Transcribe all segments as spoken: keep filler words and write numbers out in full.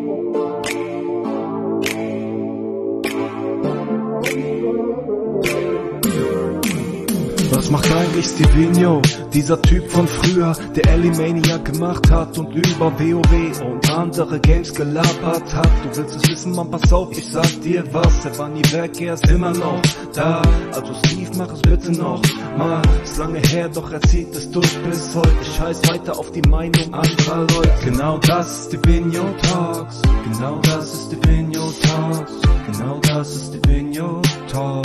Was macht eigentlich Stevino, dieser Typ von früher, der Elimaniac gemacht hat und über WoW und andere Games gelabert hat? Du willst es wissen, man, pass auf, ich sag dir was, er war nie weg, er ist immer noch da. Also Steve, mach es bitte noch mal, ist lange her, doch er zieht es durch bis heute. Scheiß weiter auf die Meinung anderer Leute. Genau das ist Stevino Talks, genau das ist Stevino Talks, genau das ist Stevino Talks,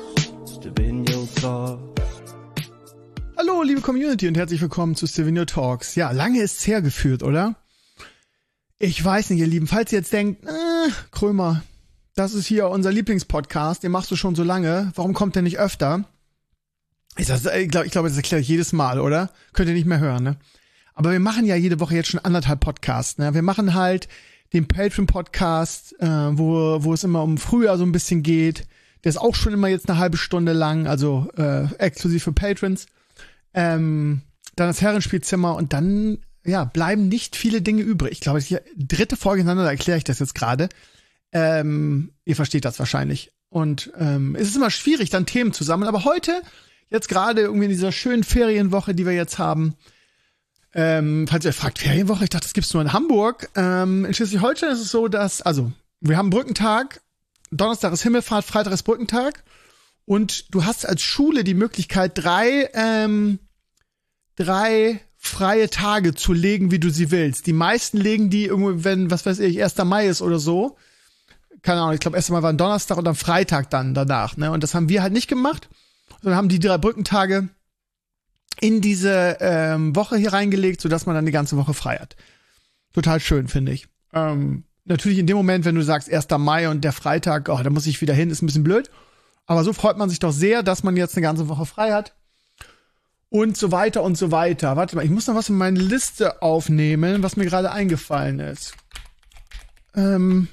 Stevino Talks. Hallo, liebe Community und herzlich willkommen zu Stevino Talks. Ja, lange ist's hergeführt, oder? Ich weiß nicht, ihr Lieben, falls ihr jetzt denkt, äh, Krömer, das ist hier unser Lieblingspodcast, den machst du schon so lange, warum kommt der nicht öfter? Ich, das, ich glaube, ich glaub, das erkläre ich jedes Mal, oder? Könnt ihr nicht mehr hören, ne? Aber wir machen ja jede Woche jetzt schon anderthalb Podcasts, ne? Wir machen halt den Patreon-Podcast, äh, wo, wo es immer um Frühjahr so ein bisschen geht. Der ist auch schon immer jetzt eine halbe Stunde lang, also äh, exklusiv für Patrons. Ähm, dann das Herrenspielzimmer und dann, ja, bleiben nicht viele Dinge übrig. Ich glaube, die dritte Folge hintereinander, da erkläre ich das jetzt gerade. Ähm, ihr versteht das wahrscheinlich. Und ähm, es ist immer schwierig, dann Themen zu sammeln. Aber heute, jetzt gerade irgendwie in dieser schönen Ferienwoche, die wir jetzt haben, ähm, falls ihr euch fragt, Ferienwoche, ich dachte, das gibt's nur in Hamburg. Ähm, in Schleswig-Holstein ist es so, dass, also, wir haben Brückentag, Donnerstag ist Himmelfahrt, Freitag ist Brückentag. Und du hast als Schule die Möglichkeit, drei, ähm, drei freie Tage zu legen, wie du sie willst. Die meisten legen die irgendwo, wenn, was weiß ich, erster Mai ist oder so. Keine Ahnung, ich glaube, erster Mai war ein Donnerstag und am Freitag dann danach, ne? Und das haben wir halt nicht gemacht, sondern haben die drei Brückentage in diese ähm, Woche hier reingelegt, sodass man dann die ganze Woche frei hat. Total schön, finde ich. Ähm, natürlich in dem Moment, wenn du sagst, erster Mai und der Freitag, oh, da muss ich wieder hin, ist ein bisschen blöd. Aber so freut man sich doch sehr, dass man jetzt eine ganze Woche frei hat. Und so weiter und so weiter. Warte mal, ich muss noch was in meine Liste aufnehmen, was mir gerade eingefallen ist. Ähm.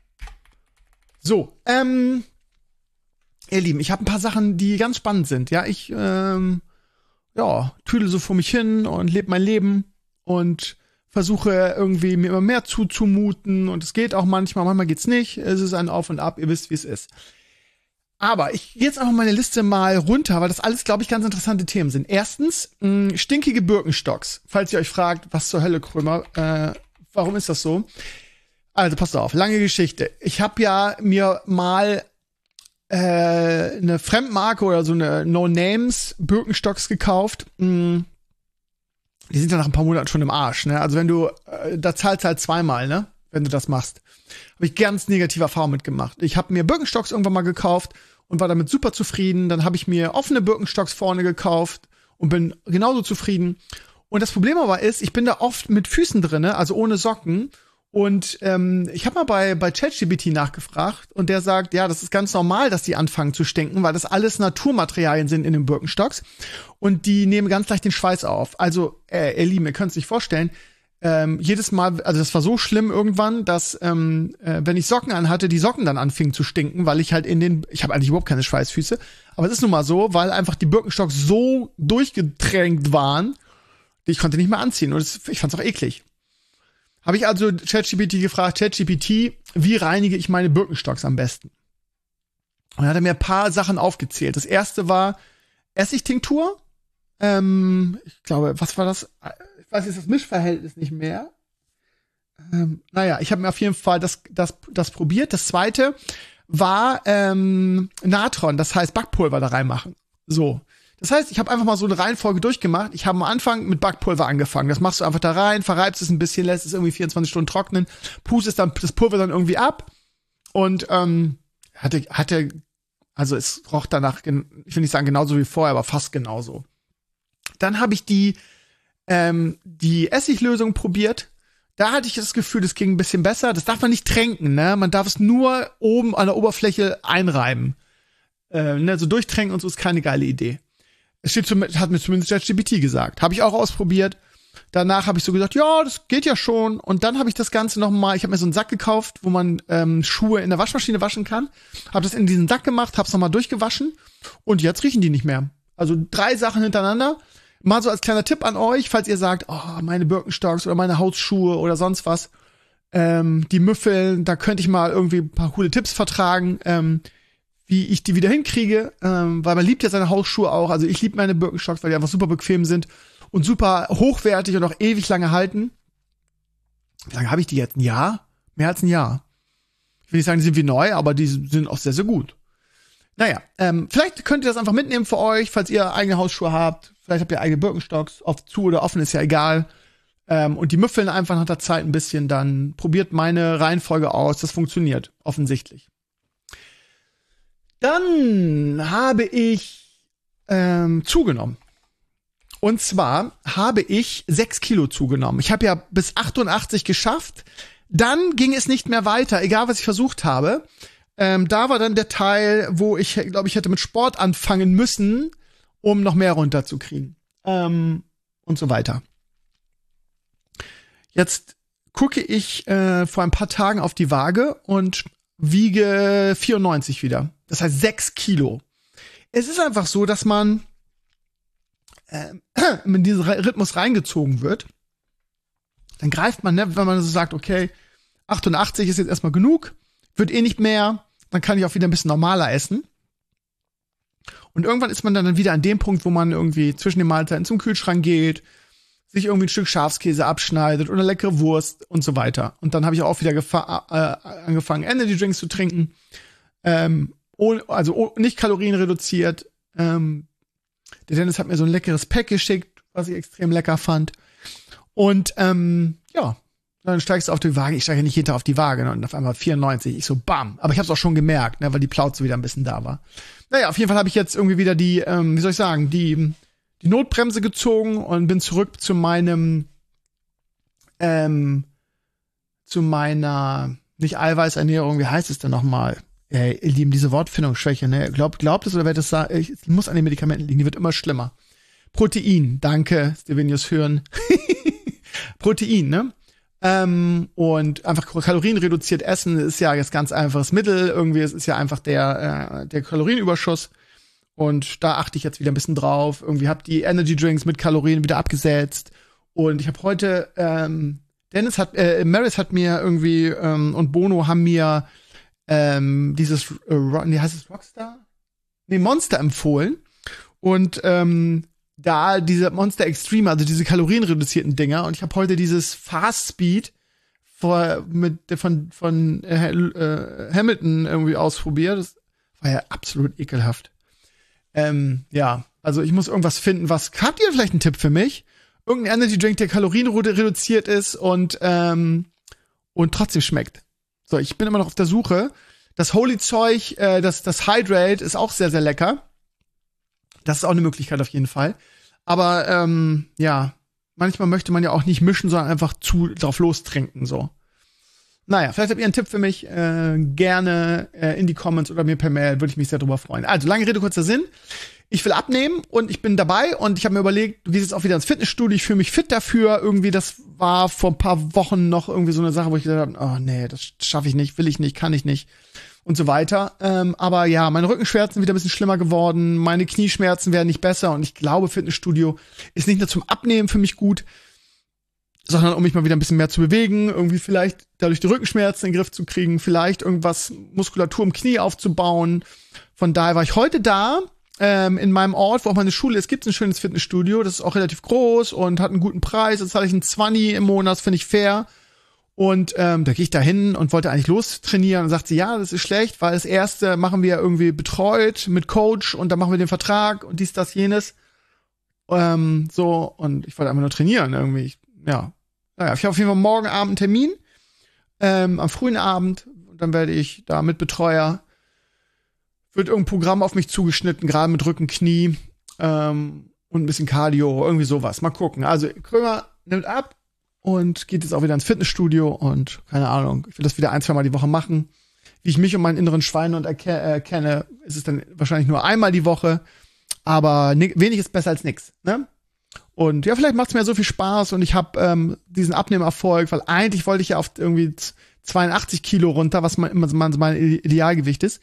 So, ähm. Ihr Lieben, ich habe ein paar Sachen, die ganz spannend sind. Ja, ich, ähm, ja, tüdel so vor mich hin und lebe mein Leben und versuche irgendwie mir immer mehr zuzumuten. Und es geht auch manchmal, manchmal geht's nicht. Es ist ein Auf und Ab, ihr wisst, wie es ist. Aber ich gehe jetzt einfach meine Liste mal runter, weil das alles, glaube ich, ganz interessante Themen sind. Erstens, mh, stinkige Birkenstocks. Falls ihr euch fragt, was zur Hölle, Krömer, äh, warum ist das so? Also, passt auf, lange Geschichte. Ich habe ja mir mal äh, eine Fremdmarke oder so eine No-Names Birkenstocks gekauft. Mh, die sind dann nach ein paar Monaten schon im Arsch, ne? Also wenn du, äh, da zahlst du halt zweimal, ne? Wenn du das machst. Habe ich ganz negative Erfahrungen mitgemacht. Ich habe mir Birkenstocks irgendwann mal gekauft und war damit super zufrieden. Dann habe ich mir offene Birkenstocks vorne gekauft und bin genauso zufrieden. Und das Problem aber ist, ich bin da oft mit Füßen drinne, also ohne Socken. Und ähm, ich habe mal bei bei ChatGPT nachgefragt und der sagt, ja, das ist ganz normal, dass die anfangen zu stinken, weil das alles Naturmaterialien sind in den Birkenstocks und die nehmen ganz leicht den Schweiß auf. Also, äh, ihr Lieben, ihr könnt es sich vorstellen, Ähm, jedes Mal, also das war so schlimm irgendwann, dass ähm, äh, wenn ich Socken anhatte, die Socken dann anfingen zu stinken, weil ich halt in den, ich habe eigentlich überhaupt keine Schweißfüße, aber es ist nun mal so, weil einfach die Birkenstocks so durchgetränkt waren, ich konnte nicht mehr anziehen und das, ich fand's auch eklig. Habe ich also ChatGPT gefragt, ChatGPT, wie reinige ich meine Birkenstocks am besten? Und dann hat er mir ein paar Sachen aufgezählt. Das erste war Essigtinktur. Ähm, ich glaube, was war das? Ich weiß jetzt das Mischverhältnis nicht mehr. Ähm, naja, ich habe mir auf jeden Fall das, das, das probiert. Das zweite war ähm, Natron, das heißt Backpulver da reinmachen. So. Das heißt, ich habe einfach mal so eine Reihenfolge durchgemacht. Ich habe am Anfang mit Backpulver angefangen. Das machst du einfach da rein, verreibst es ein bisschen, lässt es irgendwie vierundzwanzig Stunden trocknen, pustest dann das Pulver dann irgendwie ab und ähm, hatte, hatte, also es roch danach, ich will nicht sagen genauso wie vorher, aber fast genauso. Dann habe ich die ähm, die Essiglösung probiert. Da hatte ich das Gefühl, das ging ein bisschen besser. Das darf man nicht tränken, ne? Man darf es nur oben an der Oberfläche einreiben. Äh, ne? So durchtränken und so ist keine geile Idee. Es steht zum, hat mir zumindest ChatGPT gesagt. Habe ich auch ausprobiert. Danach habe ich so gesagt, ja, das geht ja schon. Und dann habe ich das Ganze noch mal, ich habe mir so einen Sack gekauft, wo man ähm, Schuhe in der Waschmaschine waschen kann. Habe das in diesen Sack gemacht, habe es noch mal durchgewaschen. Und jetzt riechen die nicht mehr. Also drei Sachen hintereinander. Mal so als kleiner Tipp an euch, falls ihr sagt, oh, meine Birkenstocks oder meine Hausschuhe oder sonst was. Ähm, die Müffeln, da könnte ich mal irgendwie ein paar coole Tipps vertragen, ähm, wie ich die wieder hinkriege, ähm, weil man liebt ja seine Hausschuhe auch. Also ich liebe meine Birkenstocks, weil die einfach super bequem sind und super hochwertig und auch ewig lange halten. Wie lange habe ich die jetzt? Ein Jahr? Mehr als ein Jahr. Ich will nicht sagen, die sind wie neu, aber die sind auch sehr, sehr gut. Naja, ähm, vielleicht könnt ihr das einfach mitnehmen für euch, falls ihr eigene Hausschuhe habt. Vielleicht habt ihr eigene Birkenstocks, oft zu oder offen, ist ja egal. Ähm, und die müffeln einfach nach der Zeit ein bisschen, dann probiert meine Reihenfolge aus. Das funktioniert, offensichtlich. Dann habe ich ähm, zugenommen. Und zwar habe ich sechs Kilo zugenommen. Ich habe ja bis achtundachtzig geschafft. Dann ging es nicht mehr weiter, egal was ich versucht habe. Ähm, da war dann der Teil, wo ich, glaube ich, hätte mit Sport anfangen müssen, um noch mehr runterzukriegen. Ähm, und so weiter. Jetzt gucke ich äh, vor ein paar Tagen auf die Waage und wiege vierundneunzig wieder. Das heißt sechs Kilo. Es ist einfach so, dass man äh, in diesen Rhythmus reingezogen wird. Dann greift man, ne, wenn man so sagt, okay, achtundachtzig ist jetzt erstmal genug, wird eh nicht mehr, dann kann ich auch wieder ein bisschen normaler essen. Und irgendwann ist man dann wieder an dem Punkt, wo man irgendwie zwischen den Mahlzeiten zum Kühlschrank geht, sich irgendwie ein Stück Schafskäse abschneidet oder leckere Wurst und so weiter. Und dann habe ich auch wieder gefa- äh, angefangen, Energy Drinks zu trinken. Ähm, ohne, also oh, nicht kalorienreduziert. Ähm, der Dennis hat mir so ein leckeres Pack geschickt, was ich extrem lecker fand. Und ähm, ja, dann steigst du auf die Waage. Ich steige nicht jeden Tag auf die Waage, ne? Und auf einmal vierundneunzig. Ich so, bam. Aber ich habe es auch schon gemerkt, ne, weil die Plauze wieder ein bisschen da war. Naja, auf jeden Fall habe ich jetzt irgendwie wieder die, ähm, wie soll ich sagen, die die Notbremse gezogen und bin zurück zu meinem, ähm, zu meiner, nicht Eiweißernährung, wie heißt es denn nochmal? Ey, ihr Lieben, diese Wortfindungsschwäche, ne? Glaubt, glaubt es oder werdet es sagen? Ich muss an den Medikamenten liegen, die wird immer schlimmer. Protein, danke, Stevenius Hören. Protein, ne? Ähm, und einfach Kalorien reduziert essen ist ja jetzt ganz einfaches Mittel. Irgendwie, es ist ja einfach der, äh, der Kalorienüberschuss. Und da achte ich jetzt wieder ein bisschen drauf. Irgendwie hab die Energy Drinks mit Kalorien wieder abgesetzt. Und ich habe heute, ähm, Dennis hat, äh, Maris hat mir irgendwie ähm, und Bono haben mir ähm, dieses, äh, nee, heißt es Rockstar? Nee, Monster empfohlen. Und ähm, da diese Monster Extreme, also diese kalorienreduzierten Dinger. Und ich habe heute dieses Fast Speed vor, mit, von, von äh, äh, Hamilton irgendwie ausprobiert. Das war ja absolut ekelhaft. Ähm, ja, also ich muss irgendwas finden, was, habt ihr vielleicht einen Tipp für mich? Irgendein Energy Drink, der Kalorien reduziert ist und, ähm, und trotzdem schmeckt. So, ich bin immer noch auf der Suche. Das Holy Zeug, äh, das, das Hydrate ist auch sehr, sehr lecker. Das ist auch eine Möglichkeit auf jeden Fall. Aber, ähm, ja, manchmal möchte man ja auch nicht mischen, sondern einfach zu drauf lostrinken, so. Naja, vielleicht habt ihr einen Tipp für mich, äh, gerne äh, in die Comments oder mir per Mail, würde ich mich sehr drüber freuen. Also, lange Rede, kurzer Sinn. Ich will abnehmen und ich bin dabei und ich habe mir überlegt, du gehst jetzt auch wieder ins Fitnessstudio, ich fühle mich fit dafür. Irgendwie, das war vor ein paar Wochen noch irgendwie so eine Sache, wo ich gesagt habe, oh nee, das schaffe ich nicht, will ich nicht, kann ich nicht und so weiter. Ähm, aber ja, meine Rückenschmerzen sind wieder ein bisschen schlimmer geworden, meine Knieschmerzen werden nicht besser und ich glaube, Fitnessstudio ist nicht nur zum Abnehmen für mich gut, sondern um mich mal wieder ein bisschen mehr zu bewegen, irgendwie vielleicht dadurch die Rückenschmerzen in den Griff zu kriegen, vielleicht irgendwas Muskulatur im Knie aufzubauen. Von daher war ich heute da, ähm, in meinem Ort, wo auch meine Schule ist, gibt es ein schönes Fitnessstudio, das ist auch relativ groß und hat einen guten Preis, jetzt zahle ich einen zwanzig im Monat, finde ich fair. Und ähm, da gehe ich da hin und wollte eigentlich lostrainieren und sagt sie, ja, das ist schlecht, weil das erste machen wir irgendwie betreut mit Coach und dann machen wir den Vertrag und dies, das, jenes. Ähm, so, und ich wollte einfach nur trainieren irgendwie. Ich, ja. Naja, ich habe auf jeden Fall morgen Abend einen Termin, ähm, am frühen Abend. Und dann werde ich da mit Betreuer, wird irgendein Programm auf mich zugeschnitten, gerade mit Rücken, Knie ähm, und ein bisschen Cardio, irgendwie sowas. Mal gucken. Also Krömer nimmt ab und geht jetzt auch wieder ins Fitnessstudio und keine Ahnung, ich will das wieder ein, zwei Mal die Woche machen. Wie ich mich und meinen inneren Schweinehund erke- äh, kenne, ist es dann wahrscheinlich nur einmal die Woche. Aber ni- wenig ist besser als nix, ne? Und ja, vielleicht macht es mir so viel Spaß und ich habe ähm, diesen Abnehmerfolg, weil eigentlich wollte ich ja auf irgendwie zweiundachtzig Kilo runter, was mein, immer mein, mein Idealgewicht ist.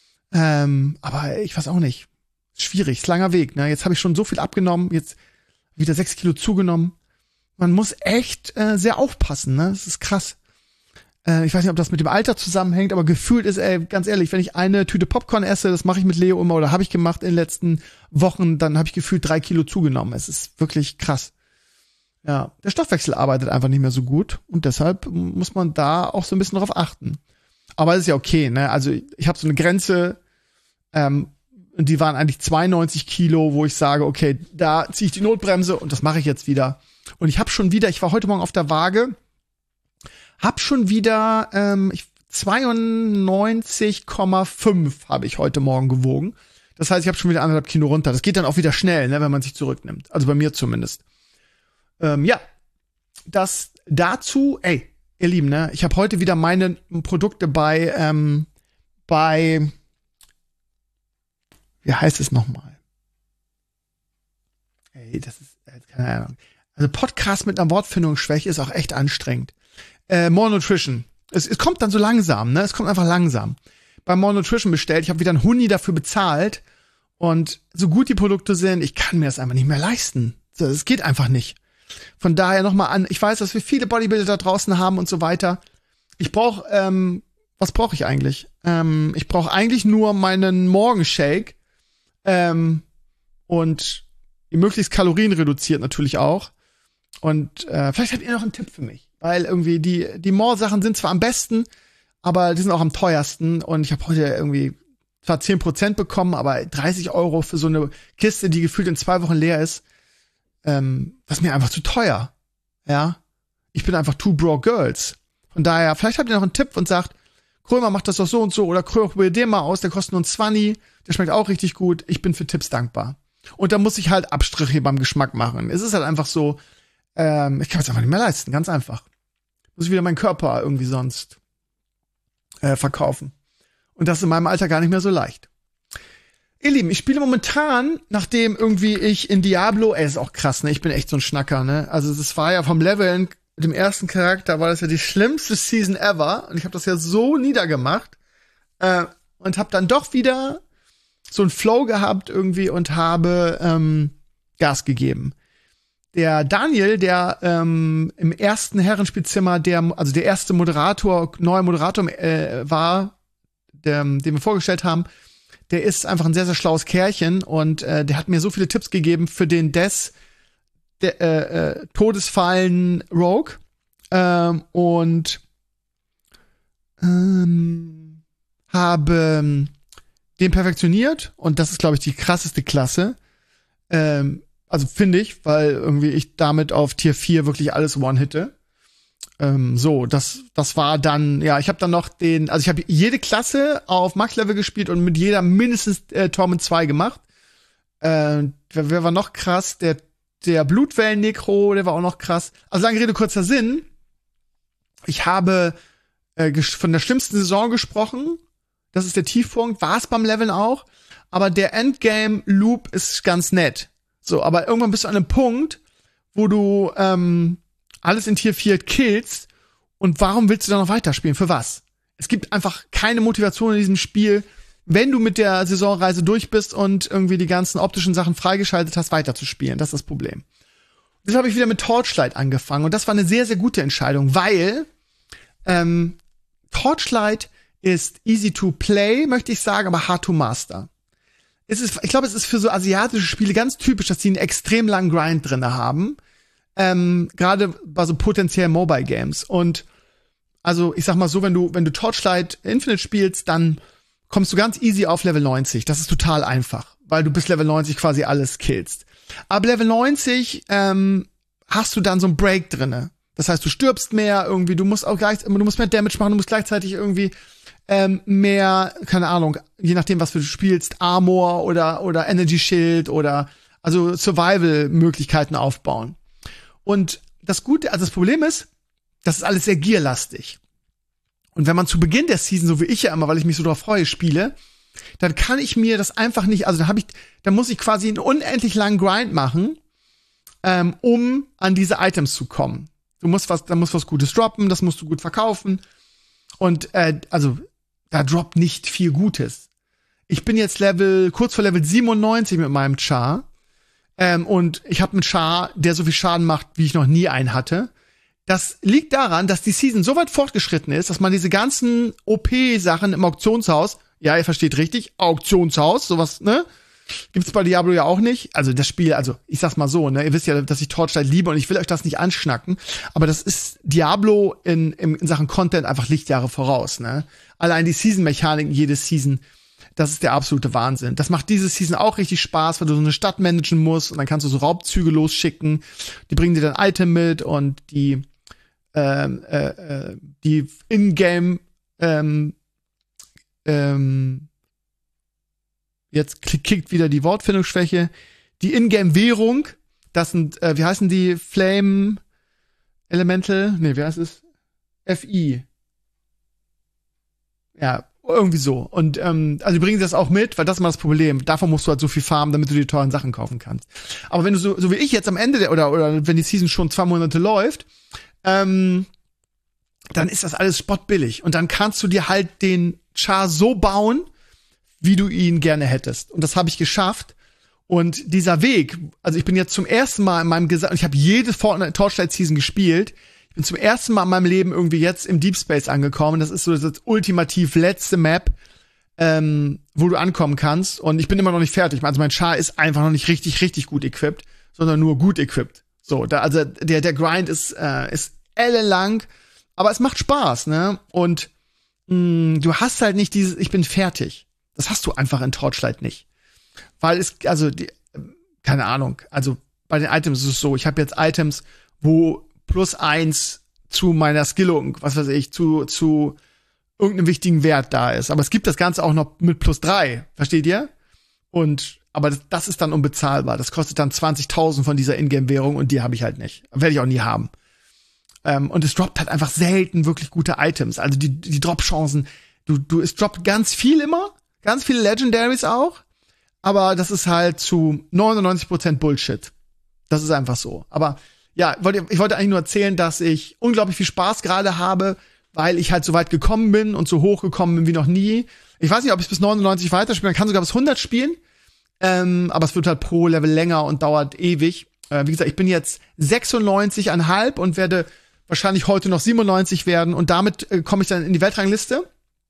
Ähm, aber ich weiß auch nicht. Schwierig, ist langer Weg. Ne? Jetzt habe ich schon so viel abgenommen, jetzt wieder sechs Kilo zugenommen. Man muss echt äh, sehr aufpassen, ne? Das ist krass. Äh, ich weiß nicht, ob das mit dem Alter zusammenhängt, aber gefühlt ist, ey, ganz ehrlich, wenn ich eine Tüte Popcorn esse, das mache ich mit Leo immer oder habe ich gemacht in den letzten Wochen, dann habe ich gefühlt drei Kilo zugenommen. Es ist wirklich krass. Ja, der Stoffwechsel arbeitet einfach nicht mehr so gut und deshalb muss man da auch so ein bisschen drauf achten. Aber es ist ja okay, ne? Also ich habe so eine Grenze, ähm, und die waren eigentlich zweiundneunzig Kilo, wo ich sage, okay, da ziehe ich die Notbremse und das mache ich jetzt wieder. Und ich habe schon wieder, ich war heute Morgen auf der Waage, hab schon wieder ähm, zweiundneunzig Komma fünf habe ich heute Morgen gewogen. Das heißt, ich habe schon wieder anderthalb Kilo runter. Das geht dann auch wieder schnell, ne, wenn man sich zurücknimmt. Also bei mir zumindest. Ähm, ja, das dazu, ey, ihr Lieben, ne, ich habe heute wieder meine Produkte bei, ähm, bei, wie heißt es nochmal? Ey, das ist, äh, keine Ahnung. Also Podcast mit einer Wortfindungsschwäche ist auch echt anstrengend. Äh, More Nutrition. Es, es kommt dann so langsam, ne? Es kommt einfach langsam. Bei More Nutrition bestellt, ich habe wieder einen Huni dafür bezahlt und so gut die Produkte sind, ich kann mir das einfach nicht mehr leisten. Das geht einfach nicht. Von daher nochmal an, ich weiß, dass wir viele Bodybuilder da draußen haben und so weiter. Ich brauche, ähm, was brauche ich eigentlich? Ähm, ich brauche eigentlich nur meinen Morgenshake ähm, und möglichst Kalorien reduziert natürlich auch. Und äh, vielleicht habt ihr noch einen Tipp für mich, weil irgendwie die die More-Sachen sind zwar am besten, aber die sind auch am teuersten und ich habe heute irgendwie zwar zehn Prozent bekommen, aber dreißig Euro für so eine Kiste, die gefühlt in zwei Wochen leer ist, ähm, das ist mir einfach zu teuer. Ja, ich bin einfach two broke girls. Von daher, vielleicht habt ihr noch einen Tipp und sagt, Krömer macht das doch so und so oder Krömer, probier den mal aus, der kostet nur ein zwanzig, der schmeckt auch richtig gut. Ich bin für Tipps dankbar. Und da muss ich halt Abstriche beim Geschmack machen. Es ist halt einfach so, ähm, ich kann es einfach nicht mehr leisten, ganz einfach. Muss ich wieder meinen Körper irgendwie sonst äh, verkaufen. Und das ist in meinem Alter gar nicht mehr so leicht. Ihr Lieben, ich spiele momentan, nachdem irgendwie ich in Diablo, ey, ist auch krass, ne? Ich bin echt so ein Schnacker, ne? Also das war ja vom Leveln, mit dem ersten Charakter war das ja die schlimmste Season ever. Und ich habe das ja so niedergemacht. Äh, und habe dann doch wieder so einen Flow gehabt irgendwie und habe ähm, Gas gegeben. Der Daniel, der ähm, im ersten Herrenspielzimmer, der also der erste Moderator, neuer Moderator äh, war, der, den wir vorgestellt haben, der ist einfach ein sehr, sehr schlaues Kerlchen und äh, der hat mir so viele Tipps gegeben für den Des der, äh, äh, Todesfallen Rogue ähm, und ähm, habe den perfektioniert und das ist, glaube ich, die krasseste Klasse. Ähm, also finde ich, weil irgendwie ich damit auf Tier vier wirklich alles one-hitte. Ähm, so, das das war dann, ja, ich habe dann noch den, also ich habe jede Klasse auf Max-Level gespielt und mit jeder mindestens äh, Torment zwei gemacht. Äh, wer, wer war noch krass? Der der Blutwellen-Nekro, der war auch noch krass. Also lange Rede, kurzer Sinn. Ich habe äh, von der schlimmsten Saison gesprochen. Das ist der Tiefpunkt, war es beim Leveln auch. Aber der Endgame-Loop ist ganz nett. So, aber irgendwann bist du an einem Punkt, wo du ähm, alles in Tier vier killst. Und warum willst du da noch weiterspielen? Für was? Es gibt einfach keine Motivation in diesem Spiel, wenn du mit der Saisonreise durch bist und irgendwie die ganzen optischen Sachen freigeschaltet hast, weiterzuspielen. Das ist das Problem. Deshalb habe ich wieder mit Torchlight angefangen. Und das war eine sehr, sehr gute Entscheidung, weil ähm, Torchlight ist easy to play, möchte ich sagen, aber hard to master. Es ist, ich glaube, es ist für so asiatische Spiele ganz typisch, dass die einen extrem langen Grind drinne haben. Ähm, gerade bei so potenziellen Mobile Games. Und also, ich sag mal so, wenn du, wenn du Torchlight Infinite spielst, dann kommst du ganz easy auf Level neunzig. Das ist total einfach, weil du bis Level neunzig quasi alles killst. Ab Level neunzig ähm, hast du dann so einen Break drinne. Das heißt, du stirbst mehr irgendwie, du musst auch gleich, du musst mehr Damage machen, du musst gleichzeitig irgendwie ähm, mehr, keine Ahnung, je nachdem, was du spielst, Armor oder oder Energy Shield oder also Survival-Möglichkeiten aufbauen. Und das Gute, also das Problem ist, das ist alles sehr gearlastig. Und wenn man zu Beginn der Season, so wie ich ja immer, weil ich mich so drauf freue, spiele, dann kann ich mir das einfach nicht, also dann habe ich, dann muss ich quasi einen unendlich langen Grind machen, ähm, um an diese Items zu kommen. Du musst was, da muss was Gutes droppen, das musst du gut verkaufen. Und äh, also da droppt nicht viel Gutes. Ich bin jetzt Level, kurz vor Level siebenundneunzig mit meinem Char. Ähm, und ich habe einen Char, der so viel Schaden macht, wie ich noch nie einen hatte. Das liegt daran, dass die Season so weit fortgeschritten ist, dass man diese ganzen O P-Sachen im Auktionshaus, ja, ihr versteht richtig, Auktionshaus, sowas, ne? Gibt's bei Diablo ja auch nicht. Also das Spiel, also ich sag's mal so, ne, ihr wisst ja, dass ich Torchlight liebe und ich will euch das nicht anschnacken, aber das ist Diablo in, in, in Sachen Content einfach Lichtjahre voraus, ne? Allein die Season-Mechaniken, jede Season, das ist der absolute Wahnsinn. Das macht diese Season auch richtig Spaß, weil du so eine Stadt managen musst und dann kannst du so Raubzüge losschicken. Die bringen dir dann Item mit und die ähm, äh, äh, die Ingame ähm, ähm, jetzt kickt wieder die Wortfindungsschwäche. Die Ingame-Währung, das sind, äh, wie heißen die? Flame Elemental? Nee, wie heißt es? F I. Ja, irgendwie so. Und ähm, also die bringen das auch mit, weil das ist mal das Problem. Davon musst du halt so viel farmen, damit du die teuren Sachen kaufen kannst. Aber wenn du so, so wie ich jetzt am Ende der, oder oder wenn die Season schon zwei Monate läuft, ähm, dann ist das alles spottbillig. Und dann kannst du dir halt den Char so bauen, wie du ihn gerne hättest. Und das habe ich geschafft. Und dieser Weg, also ich bin jetzt zum ersten Mal in meinem Gesam- ich habe jede Fortnite Torchlight Season gespielt. Ich bin zum ersten Mal in meinem Leben irgendwie jetzt im Deep Space angekommen. Das ist so das ultimativ letzte Map, ähm, wo du ankommen kannst. Und ich bin immer noch nicht fertig. Also mein Char ist einfach noch nicht richtig, richtig gut equipped, sondern nur gut equipped. So, da, also der, der Grind ist, äh, ist ellenlang, aber es macht Spaß, ne? Und mh, du hast halt nicht dieses, ich bin fertig. Das hast du einfach in Torchlight nicht. Weil es, also, die, keine Ahnung, also bei den Items ist es so, ich habe jetzt Items, wo plus eins zu meiner Skillung, was weiß ich, zu, zu irgendeinem wichtigen Wert da ist. Aber es gibt das Ganze auch noch mit plus drei, versteht ihr? Und, aber das, das ist dann unbezahlbar. Das kostet dann zwanzigtausend von dieser Ingame-Währung und die habe ich halt nicht. Werde ich auch nie haben. Ähm, und es droppt halt einfach selten wirklich gute Items. Also die, die Drop-Chancen, du, du, es droppt ganz viel immer, ganz viele Legendaries auch, aber das ist halt zu neunundneunzig Prozent Bullshit. Das ist einfach so. Aber ja, wollte, ich wollte eigentlich nur erzählen, dass ich unglaublich viel Spaß gerade habe, weil ich halt so weit gekommen bin und so hoch gekommen bin wie noch nie. Ich weiß nicht, ob ich bis neunundneunzig weiterspielen kann, sogar bis hundert spielen. Ähm, aber es wird halt pro Level länger und dauert ewig. Äh, wie gesagt, ich bin jetzt sechsundneunzig Komma fünf und werde wahrscheinlich heute noch siebenundneunzig werden und damit äh, komme ich dann in die Weltrangliste.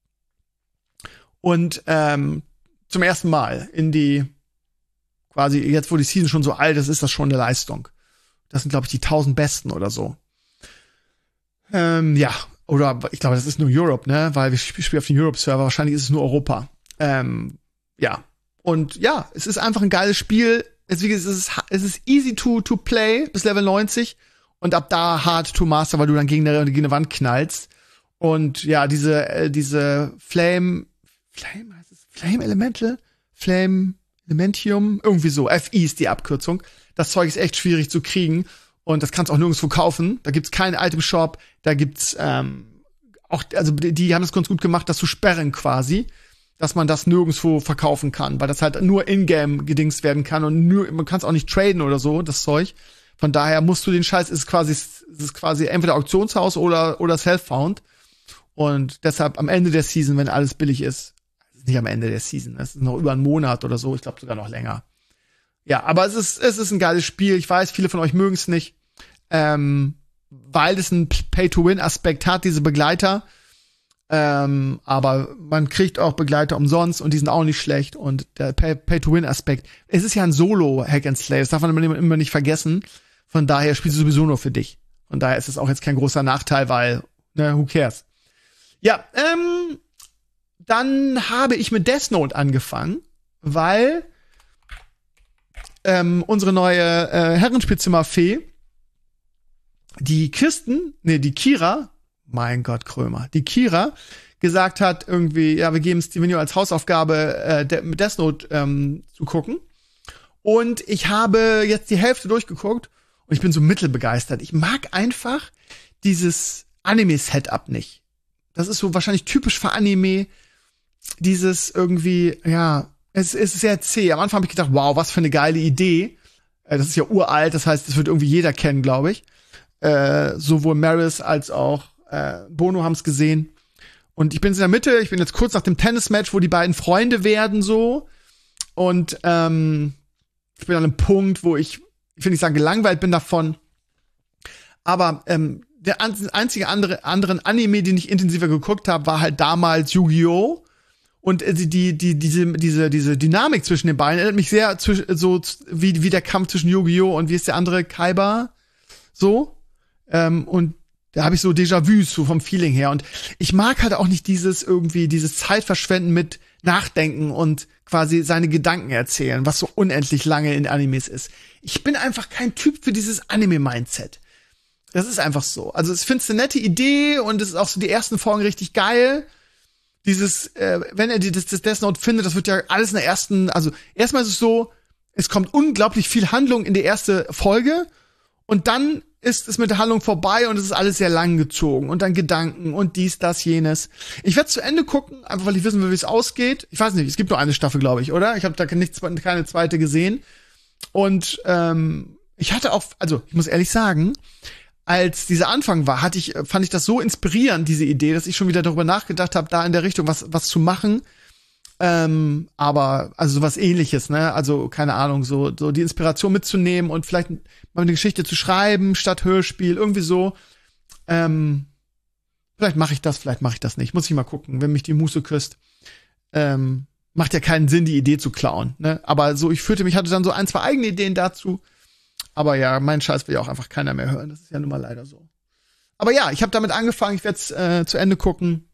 Und ähm, zum ersten Mal in die, quasi jetzt, wo die Season schon so alt ist, ist das schon eine Leistung. Das sind, glaube ich, die tausend Besten oder so. Ähm, ja, oder ich glaube, das ist nur Europe, ne? Weil wir spielen auf dem Europe-Server. Wahrscheinlich ist es nur Europa. Ähm, ja. Und ja, es ist einfach ein geiles Spiel. Es, wie gesagt, es ist, es ist easy to, to play bis Level neunzig. Und ab da hard to master, weil du dann gegen eine, gegen eine Wand knallst. Und ja, diese, äh, diese Flame, Flame heißt es? Flame Elemental? Flame Elementium? Irgendwie so. F I ist die Abkürzung. Das Zeug ist echt schwierig zu kriegen. Und das kannst du auch nirgendwo kaufen. Da gibt's keinen Item-Shop. Da gibt's, ähm, auch, also die, die haben das ganz gut gemacht, das zu sperren quasi. Dass man das nirgendwo verkaufen kann. Weil das halt nur in-game gedingst werden kann. Und nur, man kann es auch nicht traden oder so, das Zeug. Von daher musst du den Scheiß, ist quasi, ist quasi entweder Auktionshaus oder, oder Self-Found. Und deshalb am Ende der Season, wenn alles billig ist, nicht am Ende der Season, es ist noch über einen Monat oder so, ich glaube sogar noch länger. Ja, aber es ist, es ist ein geiles Spiel. Ich weiß, viele von euch mögen es nicht, ähm, weil es einen Pay-to-Win-Aspekt hat, diese Begleiter. Ähm, aber man kriegt auch Begleiter umsonst und die sind auch nicht schlecht. Und der Pay-to-Win-Aspekt, es ist ja ein Solo-Hack-and-Slay, das darf man immer, immer nicht vergessen. Von daher spielst du sowieso nur für dich. Von daher ist es auch jetzt kein großer Nachteil, weil, ne, who cares? Ja, ähm, dann habe ich mit Death Note angefangen, weil ähm, unsere neue äh, Herrenspielzimmer-Fee, die Kirsten, nee, die Kira, mein Gott, Krömer, die Kira gesagt hat irgendwie, ja, wir geben Stevenio als Hausaufgabe, äh, de- mit Death Note ähm, zu gucken. Und ich habe jetzt die Hälfte durchgeguckt und ich bin so mittelbegeistert. Ich mag einfach dieses Anime-Setup nicht. Das ist so wahrscheinlich typisch für Anime. Dieses irgendwie, ja, es ist sehr zäh. Am Anfang habe ich gedacht, wow, was für eine geile Idee. Äh, das ist ja uralt, das heißt, das wird irgendwie jeder kennen, glaube ich. Äh, sowohl Maris als auch äh, Bono haben es gesehen. Und ich bin in der Mitte, ich bin jetzt kurz nach dem Tennismatch, wo die beiden Freunde werden so. Und ähm, ich bin an einem Punkt, wo ich, ich will nicht sagen gelangweilt bin davon. Aber ähm, der einzige andere anderen Anime, den ich intensiver geguckt habe, war halt damals Yu-Gi-Oh! Und die, die, die, diese, diese, diese Dynamik zwischen den beiden erinnert mich sehr zwisch, so wie, wie der Kampf zwischen Yu-Gi-Oh! Und wie ist der andere, Kaiba? So. Ähm, und da habe ich so Déjà-vus so vom Feeling her. Und ich mag halt auch nicht dieses irgendwie, dieses Zeitverschwenden mit Nachdenken und quasi seine Gedanken erzählen, was so unendlich lange in Animes ist. Ich bin einfach kein Typ für dieses Anime-Mindset. Das ist einfach so. Also ich finde es eine nette Idee und es ist auch so die ersten Folgen richtig geil. Dieses, äh, wenn er die, das, das Death Note findet, das wird ja alles in der ersten, also erstmal ist es so, es kommt unglaublich viel Handlung in die erste Folge und dann ist es mit der Handlung vorbei und es ist alles sehr lang gezogen und dann Gedanken und dies, das, jenes. Ich werde zu Ende gucken, einfach weil ich wissen will, wie es ausgeht. Ich weiß nicht, es gibt nur eine Staffel, glaube ich, oder? Ich habe da nicht, keine zweite gesehen. Und ähm, ich hatte auch, also ich muss ehrlich sagen, als dieser Anfang war, hatte ich, fand ich das so inspirierend, diese Idee, dass ich schon wieder darüber nachgedacht habe, da in der Richtung was was zu machen. Ähm, aber also sowas Ähnliches, ne? Also keine Ahnung, so so die Inspiration mitzunehmen und vielleicht mal eine Geschichte zu schreiben statt Hörspiel, irgendwie so. Ähm, vielleicht mache ich das, vielleicht mache ich das nicht. Muss ich mal gucken, wenn mich die Muße küsst. Ähm, macht ja keinen Sinn, die Idee zu klauen, ne? Aber so, ich fühlte mich, hatte dann so ein, zwei eigene Ideen dazu. Aber ja, mein Scheiß will ja auch einfach keiner mehr hören. Das ist ja nun mal leider so. Aber ja, ich habe damit angefangen. Ich werde es äh, zu Ende gucken.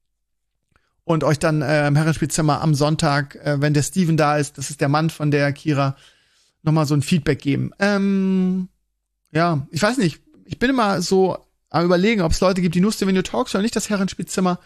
Und euch dann äh, im Herrenspielzimmer am Sonntag, äh, wenn der Steven da ist, das ist der Mann von der Kira, noch mal so ein Feedback geben. Ähm, ja, ich weiß nicht. Ich bin immer so am Überlegen, ob es Leute gibt, die nur Stevenio Talks oder nicht das Herrenspielzimmer.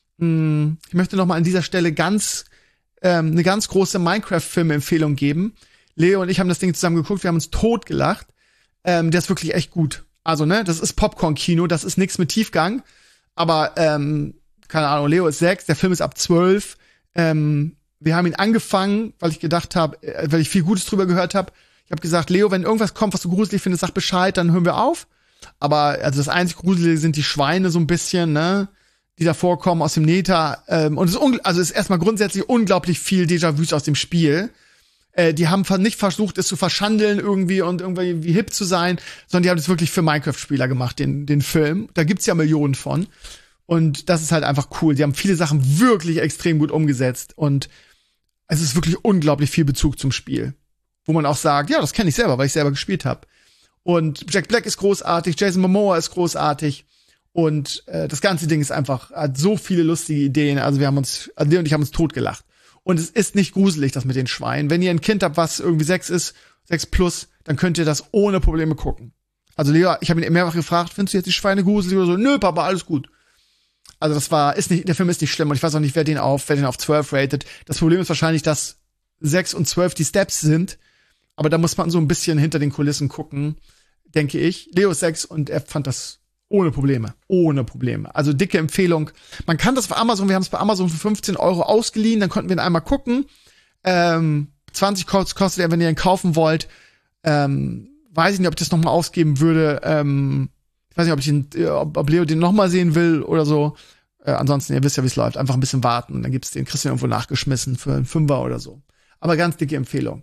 Hm, ich möchte noch mal an dieser Stelle ganz ähm, eine ganz große Minecraft-Film-Empfehlung geben. Leo und ich haben das Ding zusammen geguckt, wir haben uns totgelacht. Ähm, der ist wirklich echt gut. Also, ne, das ist Popcorn-Kino, das ist nix mit Tiefgang. Aber, ähm, keine Ahnung, Leo ist sechs, der Film ist ab zwölf. Ähm, wir haben ihn angefangen, weil ich gedacht habe, äh, weil ich viel Gutes drüber gehört habe. Ich habe gesagt, Leo, wenn irgendwas kommt, was du gruselig findest, sag Bescheid, dann hören wir auf. Aber also das einzig Gruselige sind die Schweine so ein bisschen, ne, die da vorkommen aus dem Neta. Ähm, und es ist, ungl- also es ist erstmal grundsätzlich unglaublich viel Déjà-vus aus dem Spiel. Die haben nicht versucht, es zu verschandeln irgendwie und irgendwie wie hip zu sein, sondern die haben es wirklich für Minecraft-Spieler gemacht, den, den Film. Da gibt's ja Millionen von. Und das ist halt einfach cool. Die haben viele Sachen wirklich extrem gut umgesetzt. Und es ist wirklich unglaublich viel Bezug zum Spiel. Wo man auch sagt, ja, das kenne ich selber, weil ich selber gespielt habe. Und Jack Black ist großartig, Jason Momoa ist großartig. Und äh, das ganze Ding ist einfach, hat so viele lustige Ideen. Also wir haben uns, also Leo und ich haben uns totgelacht. Und es ist nicht gruselig, das mit den Schweinen. Wenn ihr ein Kind habt, was irgendwie sechs ist, sechs plus, dann könnt ihr das ohne Probleme gucken. Also Leo, ich habe ihn mehrfach gefragt, findest du jetzt die Schweine gruselig oder so? Nö, Papa, alles gut. Also das war, ist nicht, der Film ist nicht schlimm und ich weiß auch nicht, wer den auf, wer den auf zwölf ratet. Das Problem ist wahrscheinlich, dass sechs und zwölf die Steps sind. Aber da muss man so ein bisschen hinter den Kulissen gucken, denke ich. Leo ist sechs und er fand das ohne Probleme. Ohne Probleme. Also dicke Empfehlung. Man kann das bei Amazon, wir haben es bei Amazon für fünfzehn Euro ausgeliehen, dann konnten wir ihn einmal gucken. Ähm, zwanzig kostet er, wenn ihr ihn kaufen wollt. Ähm, weiß ich nicht, ob ich das noch mal ausgeben würde. Ähm, ich weiß nicht, ob ich ihn, ob, ob Leo den noch mal sehen will oder so. Äh, ansonsten, ihr wisst ja, wie es läuft. Einfach ein bisschen warten. Dann gibt's den, kriegst du irgendwo nachgeschmissen für einen Fünfer oder so. Aber ganz dicke Empfehlung.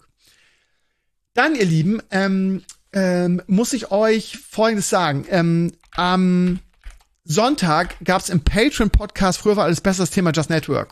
Dann, ihr Lieben, ähm, ähm, muss ich euch Folgendes sagen. Ähm, am Sonntag gab's im Patreon-Podcast, früher war alles besser, das Thema Just Network.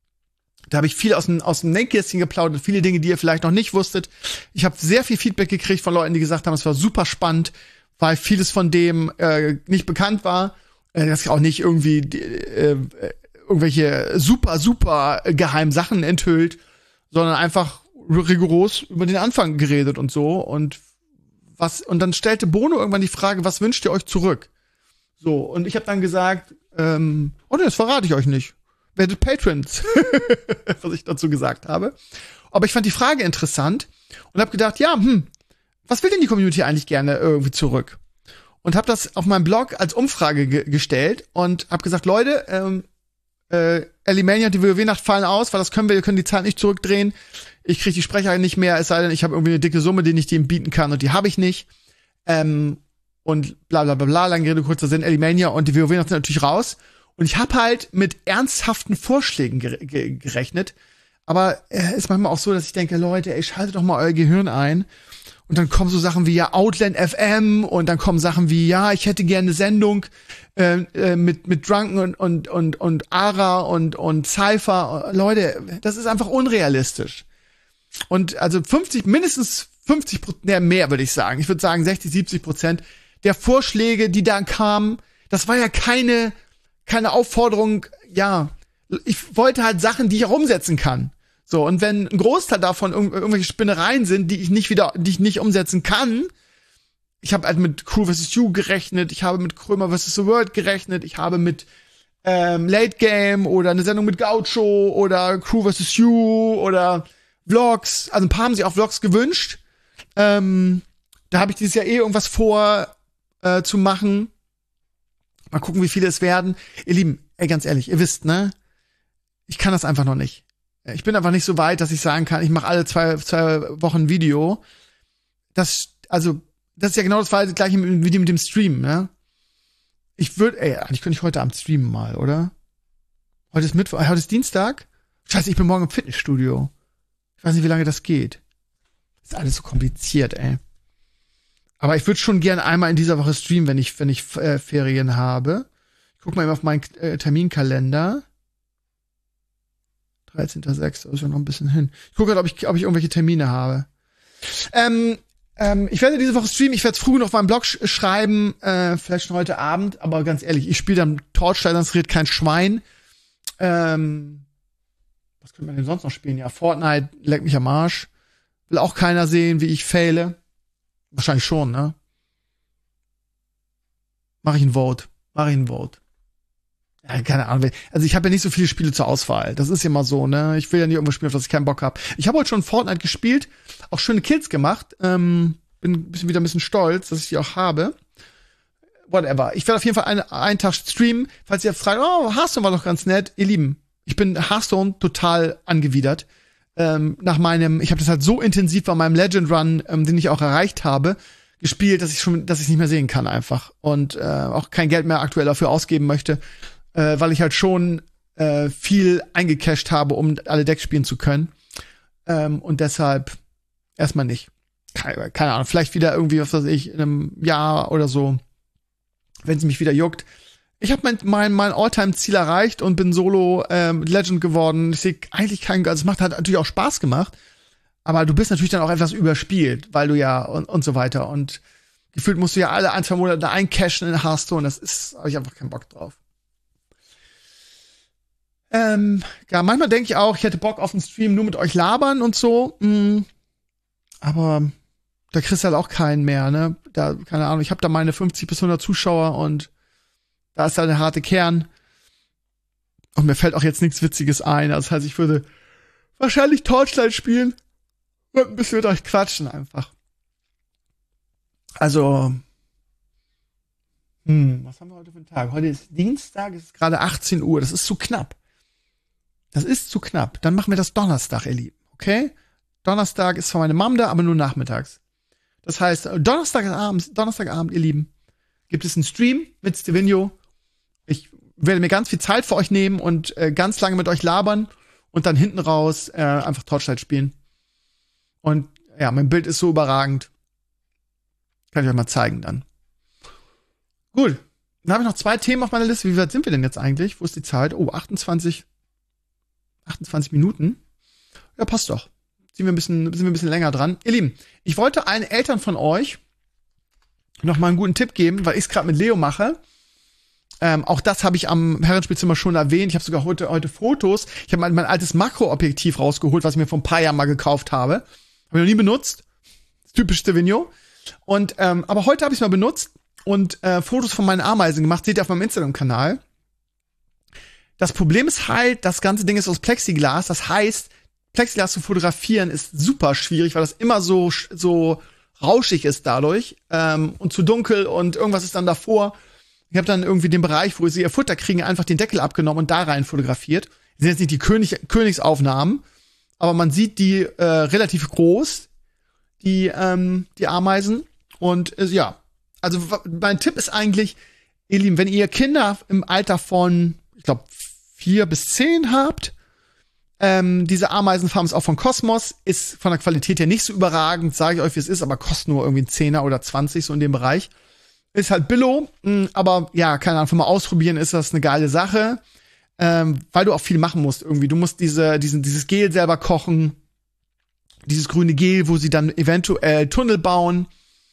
Da habe ich viel aus dem, aus dem Nähkästchen geplaudert, viele Dinge, die ihr vielleicht noch nicht wusstet. Ich habe sehr viel Feedback gekriegt von Leuten, die gesagt haben, es war super spannend, weil vieles von dem äh, nicht bekannt war. Äh, dass ich auch nicht irgendwie äh, irgendwelche super, super geheimen Sachen enthüllt, sondern einfach rigoros über den Anfang geredet und so. Und was und dann stellte Bono irgendwann die Frage, was wünscht ihr euch zurück? So, und ich habe dann gesagt, ähm, oh nee, das verrate ich euch nicht. Werdet Patrons, was ich dazu gesagt habe. Aber ich fand die Frage interessant und habe gedacht, ja, hm, was will denn die Community eigentlich gerne irgendwie zurück? Und habe das auf meinem Blog als Umfrage ge- gestellt und habe gesagt, Leute, ähm, äh, Alimania und die WoW-Nacht fallen aus, weil das können wir, wir können die Zeit nicht zurückdrehen. Ich kriege die Sprecher nicht mehr, es sei denn, ich habe irgendwie eine dicke Summe, die ich dem bieten kann und die habe ich nicht. Ähm, und bla bla bla bla, lange Rede, kurzer Sinn, Alimania und die WoW-Nacht sind natürlich raus. Und ich habe halt mit ernsthaften Vorschlägen gere- ge- gerechnet. Aber es äh, ist manchmal auch so, dass ich denke, Leute, ey, schaltet doch mal euer Gehirn ein Und dann kommen so Sachen wie ja Outland F M und dann kommen Sachen wie ja, ich hätte gerne eine Sendung äh, äh, mit mit Drunken und und und und Ara und und Cypher. Leute, das ist einfach unrealistisch. Und also fünfzig, mindestens fünfzig Prozent, ne, mehr würde ich sagen. Ich würde sagen sechzig, siebzig Prozent der Vorschläge, die da kamen, das war ja keine keine Aufforderung, ja, ich wollte halt Sachen, die ich auch umsetzen kann. So, und wenn ein Großteil davon irg- irgendwelche Spinnereien sind, die ich nicht wieder, die ich nicht umsetzen kann, ich habe halt mit Crew versus. You gerechnet, ich habe mit Krömer versus. The World gerechnet, ich habe mit ähm, Late Game oder eine Sendung mit Gaucho oder Crew versus. You oder Vlogs, also ein paar haben sich auch Vlogs gewünscht. Ähm, da habe ich dieses Jahr eh irgendwas vor äh, zu machen. Mal gucken, wie viele es werden. Ihr Lieben, ey, ganz ehrlich, ihr wisst, ne? Ich kann das einfach noch nicht. Ich bin einfach nicht so weit, dass ich sagen kann, ich mache alle zwei, zwei Wochen ein Video. Das, also, das ist ja genau das gleiche wie mit dem Stream, ne? Ich würde, ey, eigentlich könnte ich heute Abend streamen mal, oder? Heute ist Mittwoch, heute ist Dienstag. Scheiße, ich bin morgen im Fitnessstudio. Ich weiß nicht, wie lange das geht. Das ist alles so kompliziert, ey. Aber ich würde schon gern einmal in dieser Woche streamen, wenn ich, wenn ich äh, Ferien habe. Ich guck mal eben auf meinen äh, Terminkalender. dreizehnter sechster ist ja noch ein bisschen hin. Ich gucke gerade, ob ich, ob ich irgendwelche Termine habe. Ähm, ähm, ich werde diese Woche streamen. Ich werde es früh noch auf meinem Blog sch- schreiben, äh, vielleicht schon heute Abend. Aber ganz ehrlich, ich spiele dann Torchlight, sonst redet kein Schwein. Ähm, was könnte man denn sonst noch spielen? Ja, Fortnite leckt mich am Arsch. Will auch keiner sehen, wie ich faile. Wahrscheinlich schon, ne? Mach ich ein Vote. Mach ich ein Vote. Ja, keine Ahnung. Also ich habe ja nicht so viele Spiele zur Auswahl. Das ist ja mal so, ne? Ich will ja nicht irgendwas spielen, auf das ich keinen Bock habe. Ich habe heute schon Fortnite gespielt, auch schöne Kills gemacht. Ähm, bin ein bisschen, wieder ein bisschen stolz, dass ich die auch habe. Whatever. Ich werde auf jeden Fall eine, einen Tag streamen. Falls ihr fragt, oh, Hearthstone war doch ganz nett. Ihr Lieben, ich bin Hearthstone total angewidert. Ähm, nach meinem, ich habe das halt so intensiv bei meinem Legend Run, ähm, den ich auch erreicht habe, gespielt, dass ich schon, dass ich nicht mehr sehen kann einfach. Und äh, auch kein Geld mehr aktuell dafür ausgeben möchte. Äh, weil ich halt schon äh, viel eingecasht habe, um alle Decks spielen zu können. Ähm, und deshalb erstmal nicht. Keine, keine Ahnung, vielleicht wieder irgendwie, was weiß ich, in einem Jahr oder so, wenn es mich wieder juckt. Ich habe mein, mein, mein All-Time-Ziel erreicht und bin Solo ähm, Legend geworden. Ich sehe eigentlich keinen, also es macht halt natürlich auch Spaß gemacht, aber du bist natürlich dann auch etwas überspielt, weil du ja und, und so weiter. Und gefühlt musst du ja alle ein, zwei Monate eincashen in Hearthstone. Das ist, habe ich einfach keinen Bock drauf. Ähm, ja, manchmal denke ich auch, ich hätte Bock auf einen Stream nur mit euch labern und so. Mhm. Aber da kriegst du halt auch keinen mehr, ne? Da, keine Ahnung, ich habe da meine fünfzig bis hundert Zuschauer und da ist halt der harte Kern. Und mir fällt auch jetzt nichts Witziges ein. Das heißt, ich würde wahrscheinlich Torchlight spielen und ein bisschen mit euch quatschen einfach. Also, hm, was haben wir heute für einen Tag? Heute ist Dienstag, es ist gerade achtzehn Uhr. Das ist zu knapp. Das ist zu knapp. Dann machen wir das Donnerstag, ihr Lieben. Okay? Donnerstag ist zwar meine Mom da, aber nur nachmittags. Das heißt, Donnerstagabend, Donnerstagabend, ihr Lieben, gibt es einen Stream mit Stevino. Ich werde mir ganz viel Zeit für euch nehmen und äh, ganz lange mit euch labern und dann hinten raus äh, einfach Torchlight spielen. Und ja, mein Bild ist so überragend. Kann ich euch mal zeigen dann. Gut. Dann habe ich noch zwei Themen auf meiner Liste. Wie weit sind wir denn jetzt eigentlich? Wo ist die Zeit? Oh, achtundzwanzig, achtundzwanzig Minuten. Ja, passt doch. Sind wir ein bisschen, sind wir ein bisschen länger dran. Ihr Lieben, ich wollte allen Eltern von euch noch mal einen guten Tipp geben, weil ich es gerade mit Leo mache. Ähm, auch das habe ich am Herrenspielzimmer schon erwähnt. Ich habe sogar heute, heute Fotos. Ich habe mein, mein altes Makroobjektiv rausgeholt, was ich mir vor ein paar Jahren mal gekauft habe. Habe ich noch nie benutzt. Typisch Stevino. Und, ähm, aber heute habe ich es mal benutzt und äh, Fotos von meinen Ameisen gemacht. Seht ihr auf meinem Instagram-Kanal. Das Problem ist halt, das ganze Ding ist aus Plexiglas. Das heißt, Plexiglas zu fotografieren ist super schwierig, weil das immer so, so rauschig ist dadurch ähm, und zu dunkel und irgendwas ist dann davor. Ich habe dann irgendwie den Bereich, wo sie ihr Futter kriegen, einfach den Deckel abgenommen und da rein fotografiert. Das sind jetzt nicht die König Königsaufnahmen, aber man sieht die äh, relativ groß, die ähm, die Ameisen. Und äh, ja, also mein Tipp ist eigentlich, ihr Lieben, wenn ihr Kinder im Alter von, ich glaube, vier bis zehn habt, Ähm, diese Ameisenfarm ist auch von Cosmos, ist von der Qualität her nicht so überragend, sage ich euch, wie es ist, aber kostet nur irgendwie ein Zehner oder zwanzig, so in dem Bereich. Ist halt Billo, mh, aber ja, keine Ahnung, mal ausprobieren ist das eine geile Sache, ähm, weil du auch viel machen musst irgendwie. Du musst diese, diesen, dieses Gel selber kochen, dieses grüne Gel, wo sie dann eventuell Tunnel bauen.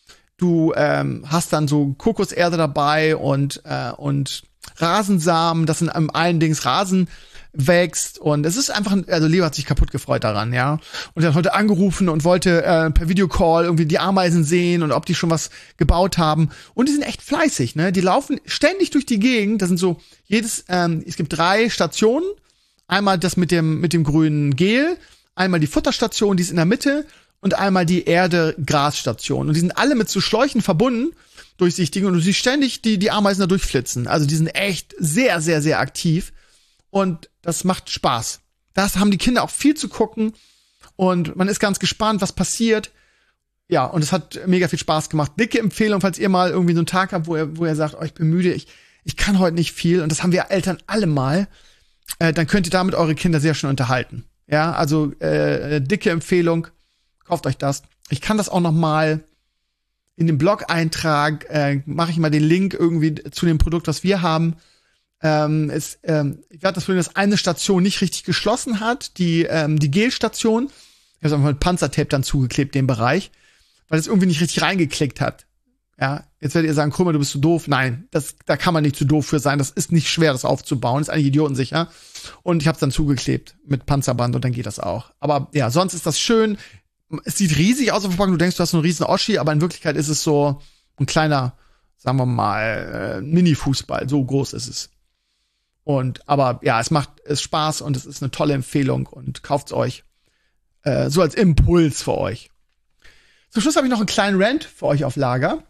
Du ähm, hast dann so Kokoserde dabei und äh, und Rasensamen, das sind am allen Dings Rasen wächst und es ist einfach, also Leo hat sich kaputt gefreut daran, ja. Und er hat heute angerufen und wollte äh, per Videocall irgendwie die Ameisen sehen und ob die schon was gebaut haben. Und die sind echt fleißig, ne? Die laufen ständig durch die Gegend. Das sind so jedes, ähm, es gibt drei Stationen. Einmal das mit dem mit dem grünen Gel, einmal die Futterstation, die ist in der Mitte und einmal die Erde-Grasstation. Und die sind alle mit so Schläuchen verbunden, durchsichtigen und du siehst ständig die die Ameisen da durchflitzen. Also die sind echt sehr sehr sehr aktiv. Und das macht Spaß. Das haben die Kinder auch viel zu gucken. Und man ist ganz gespannt, was passiert. Ja, und es hat mega viel Spaß gemacht. Dicke Empfehlung, falls ihr mal irgendwie so einen Tag habt, wo ihr, wo ihr sagt, oh, ich bin müde, ich, ich kann heute nicht viel. Und das haben wir Eltern alle mal. Äh, dann könnt ihr damit eure Kinder sehr schön unterhalten. Ja, also äh, dicke Empfehlung. Kauft euch das. Ich kann das auch noch mal in den Blog-Eintrag, äh, mache ich mal den Link irgendwie zu dem Produkt, was wir haben. Ähm, es, ähm, ich hatte das Problem, dass eine Station nicht richtig geschlossen hat, die ähm, die Gelstation. Ich habe einfach mit Panzertape dann zugeklebt, den Bereich, weil es irgendwie nicht richtig reingeklickt hat. Ja, jetzt werdet ihr sagen, Krümmer, du bist zu doof. Nein, das, da kann man nicht zu doof für sein. Das ist nicht schwer, das aufzubauen. Das ist eigentlich idiotensicher. Und ich habe es dann zugeklebt mit Panzerband und dann geht das auch. Aber ja, sonst ist das schön. Es sieht riesig aus auf der Verpackung. Du denkst, du hast so einen riesen Oschi, aber in Wirklichkeit ist es so ein kleiner, sagen wir mal, äh, Mini-Fußball. So groß ist es. Und, aber ja, es macht es Spaß und es ist eine tolle Empfehlung und kauft's euch. Äh, so als Impuls für euch. Zum Schluss habe ich noch einen kleinen Rant für euch auf Lager.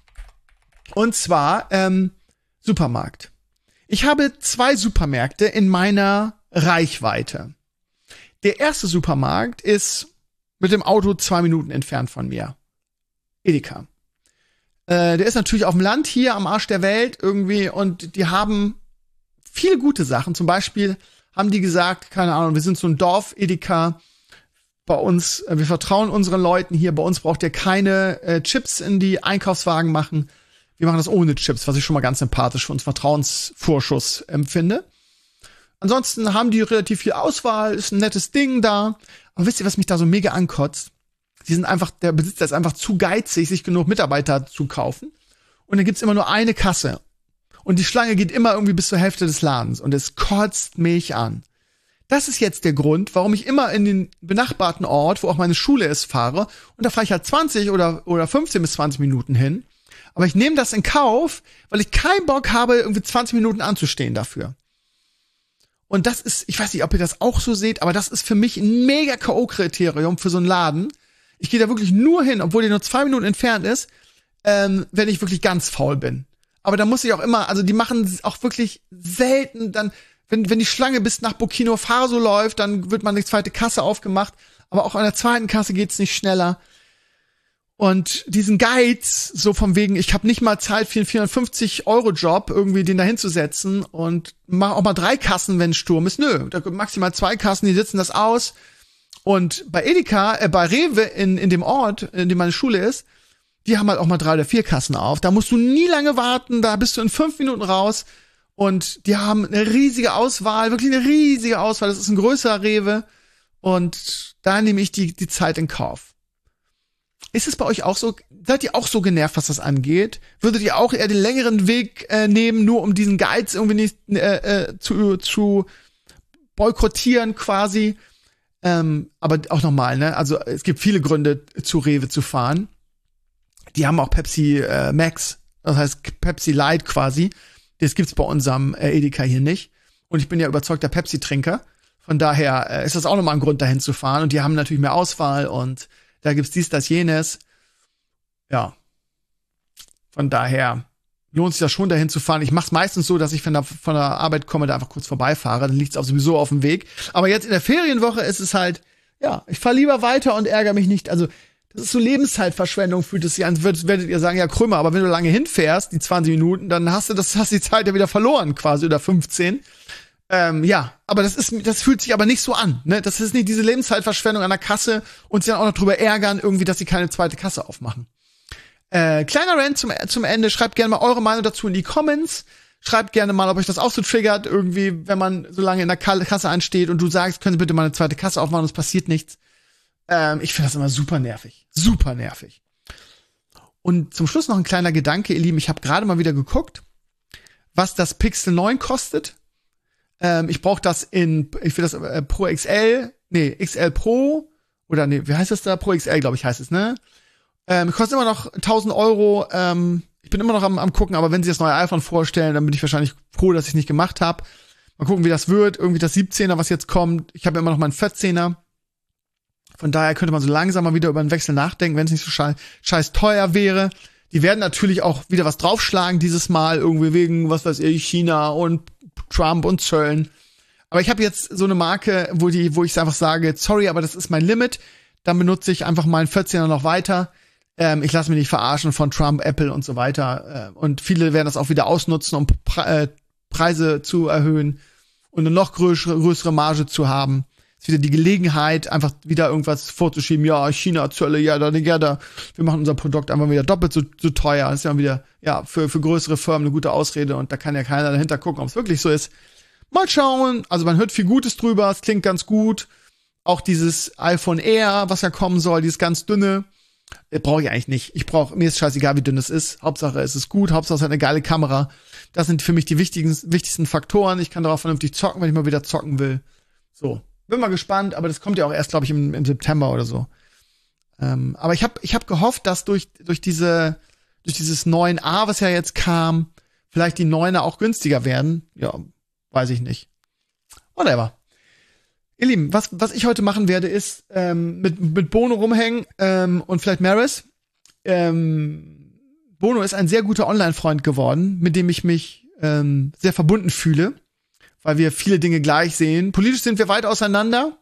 Und zwar, ähm, Supermarkt. Ich habe zwei Supermärkte in meiner Reichweite. Der erste Supermarkt ist mit dem Auto zwei Minuten entfernt von mir. Edeka. Äh, der ist natürlich auf dem Land hier am Arsch der Welt irgendwie und die haben viele gute Sachen. Zum Beispiel haben die gesagt, keine Ahnung, wir sind so ein Dorf-Edeka. Bei uns, äh, wir vertrauen unseren Leuten hier. Bei uns braucht ihr keine äh, Chips in die Einkaufswagen machen. Wir machen das ohne Chips, was ich schon mal ganz sympathisch für uns Vertrauensvorschuss empfinde. Ansonsten haben die relativ viel Auswahl, ist ein nettes Ding da. Aber wisst ihr, was mich da so mega ankotzt? Die sind einfach, der Besitzer ist einfach zu geizig, sich genug Mitarbeiter zu kaufen. Und dann gibt's immer nur eine Kasse. Und die Schlange geht immer irgendwie bis zur Hälfte des Ladens. Und es kotzt mich an. Das ist jetzt der Grund, warum ich immer in den benachbarten Ort, wo auch meine Schule ist, fahre. Und da fahre ich halt zwanzig oder, oder fünfzehn bis zwanzig Minuten hin. Aber ich nehme das in Kauf, weil ich keinen Bock habe, irgendwie zwanzig Minuten anzustehen dafür. Und das ist, ich weiß nicht, ob ihr das auch so seht, aber das ist für mich ein mega K O-Kriterium für so einen Laden. Ich gehe da wirklich nur hin, obwohl der nur zwei Minuten entfernt ist, ähm, wenn ich wirklich ganz faul bin. Aber da muss ich auch immer, also die machen auch wirklich selten dann, wenn wenn die Schlange bis nach Burkina Faso läuft, dann wird man die zweite Kasse aufgemacht. Aber auch an der zweiten Kasse geht's nicht schneller. Und diesen Geiz, so von wegen, ich habe nicht mal Zeit für einen vierhundertfünfzig Euro Job, irgendwie den da hinzusetzen und mach auch mal drei Kassen, wenn Sturm ist. Nö, da gibt maximal zwei Kassen, die sitzen das aus. Und bei Edeka, äh, bei Rewe in in dem Ort, in dem meine Schule ist, die haben halt auch mal drei oder vier Kassen auf. Da musst du nie lange warten, da bist du in fünf Minuten raus. Und die haben eine riesige Auswahl, wirklich eine riesige Auswahl. Das ist ein größerer Rewe. Und da nehme ich die die Zeit in Kauf. Ist es bei euch auch so? Seid ihr auch so genervt, was das angeht? Würdet ihr auch eher den längeren Weg äh, nehmen, nur um diesen Geiz irgendwie nicht äh, äh, zu, zu boykottieren quasi? Ähm, aber auch nochmal, ne? Also es gibt viele Gründe, zu Rewe zu fahren. Die haben auch Pepsi äh, Max, das heißt Pepsi Light quasi. Das gibt's bei unserem äh, Edeka hier nicht. Und ich bin ja überzeugter Pepsi-Trinker. Von daher äh, ist das auch nochmal ein Grund, dahin zu fahren. Und die haben natürlich mehr Auswahl und da gibt's dies, das, jenes. Ja. Von daher lohnt sich das schon, dahin zu fahren. Ich mach's meistens so, dass ich von der, von der Arbeit komme, da einfach kurz vorbeifahre. Dann liegt's auch sowieso auf dem Weg. Aber jetzt in der Ferienwoche ist es halt, ja, ich fahre lieber weiter und ärgere mich nicht. Also das ist so Lebenszeitverschwendung, fühlt es sich an, werdet ihr sagen, ja Krümmer, aber wenn du lange hinfährst, die zwanzig Minuten, dann hast du das, hast die Zeit ja wieder verloren quasi oder fünfzehn. Ähm, ja, aber das ist, das fühlt sich aber nicht so an, ne? Das ist nicht diese Lebenszeitverschwendung an der Kasse und sich dann auch noch drüber ärgern, irgendwie, dass sie keine zweite Kasse aufmachen. Äh, kleiner Rant zum, zum Ende. Schreibt gerne mal eure Meinung dazu in die Comments. Schreibt gerne mal, ob euch das auch so triggert, irgendwie, wenn man so lange in der Kasse ansteht und du sagst, können Sie bitte mal eine zweite Kasse aufmachen und es passiert nichts. Ähm, ich finde das immer super nervig. Super nervig. Und zum Schluss noch ein kleiner Gedanke, ihr Lieben. Ich habe gerade mal wieder geguckt, was das Pixel neun kostet. Ähm, ich brauche das in, ich will das äh, Pro X L, nee, X L Pro, oder nee, wie heißt das da? Pro X L, glaube ich, heißt es, ne? Ähm, kostet immer noch tausend Euro. Ähm, ich bin immer noch am, am gucken, aber wenn sie das neue iPhone vorstellen, dann bin ich wahrscheinlich froh, dass ich es nicht gemacht habe. Mal gucken, wie das wird. Irgendwie das siebzehner, was jetzt kommt. Ich habe ja immer noch meinen vierzehner. Von daher könnte man so langsam mal wieder über einen Wechsel nachdenken, wenn es nicht so scheiß, scheiß teuer wäre. Die werden natürlich auch wieder was draufschlagen dieses Mal, irgendwie wegen, was weiß ich, China und Trump und Zöllen. Aber ich habe jetzt so eine Marke, wo die, wo ich einfach sage, sorry, aber das ist mein Limit. Dann benutze ich einfach meinen vierzehner noch weiter. Ähm, ich lasse mich nicht verarschen von Trump, Apple und so weiter. Äh, und viele werden das auch wieder ausnutzen, um Pre- äh, Preise zu erhöhen und eine noch größere, größere Marge zu haben. Ist wieder die Gelegenheit, einfach wieder irgendwas vorzuschieben. Ja, China, Zölle, ja, da, ja, da. Wir machen unser Produkt einfach wieder doppelt so, so teuer. Das ist ja wieder, ja, für, für größere Firmen eine gute Ausrede und da kann ja keiner dahinter gucken, ob es wirklich so ist. Mal schauen. Also man hört viel Gutes drüber. Es klingt ganz gut. Auch dieses iPhone Air, was ja kommen soll, dieses ganz dünne, brauche ich eigentlich nicht. Ich brauche, mir ist scheißegal, wie dünn es ist. Hauptsache, es ist gut. Hauptsache, es hat eine geile Kamera. Das sind für mich die wichtigsten, wichtigsten Faktoren. Ich kann darauf vernünftig zocken, wenn ich mal wieder zocken will. So. Bin mal gespannt, aber das kommt ja auch erst, glaube ich, im, im September oder so. Ähm, aber ich habe ich hab gehofft, dass durch durch diese durch dieses neun A, was ja jetzt kam, vielleicht die neuner auch günstiger werden. Ja, weiß ich nicht. Whatever. Ihr Lieben, was was ich heute machen werde, ist ähm, mit mit Bono rumhängen ähm, und vielleicht Maris. Ähm, Bono ist ein sehr guter Online-Freund geworden, mit dem ich mich ähm, sehr verbunden fühle, weil wir viele Dinge gleich sehen. Politisch sind wir weit auseinander,